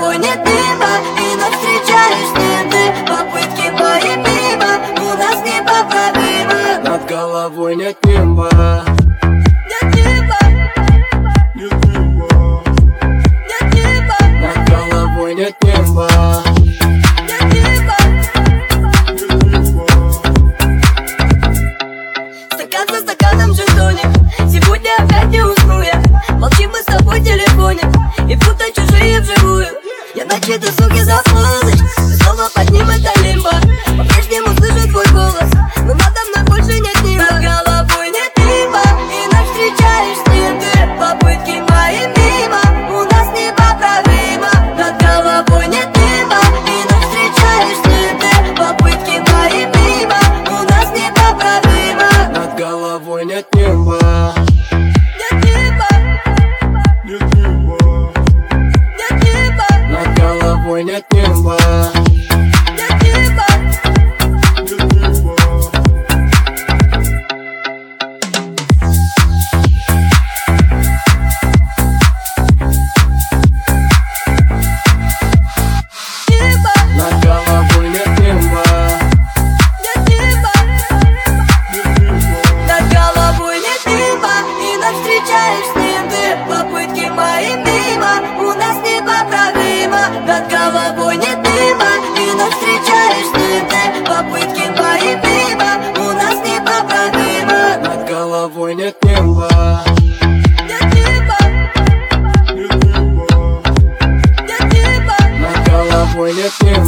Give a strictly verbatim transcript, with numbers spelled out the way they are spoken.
головой нет неба, и нас встречаешь не ты. Попытки мои мимо, у нас непоправимо. Над головой нет неба, нет неба, нет неба, нет неба, над головой нет неба, нет неба. Стакан за стаканом жетоник, сегодня опять не усну я. Молчим мы с тобой в телефоне, и будто чужие вживую. Я на чьей-то суке заполнить, снова поднимем это лимбо. По-прежнему слышу твой голос, но надо мной больше нет неба. Над головой нет неба, и нас встречаешь не ты. Попытки мои мимо, у нас непоправимо. Над головой нет неба, и нас встречаешь не ты. Попытки мои мимо, у нас непоправимо. над головой нет неба, Нет неба, нет неба, нет неба, над головой нет неба, нет неба. нет неба. Неба, Над головой нет неба, нет неба, нет неба, над головой нет неба, и нас встречаешь не ты. Попытки мои мимо, у нас непоправимо. Над головой нет неба, и нас встречаешь не ты. Попытки мои мимо, у нас непоправимо. над головой нет неба, Нет неба, нет неба, нет неба, над головой нет неба.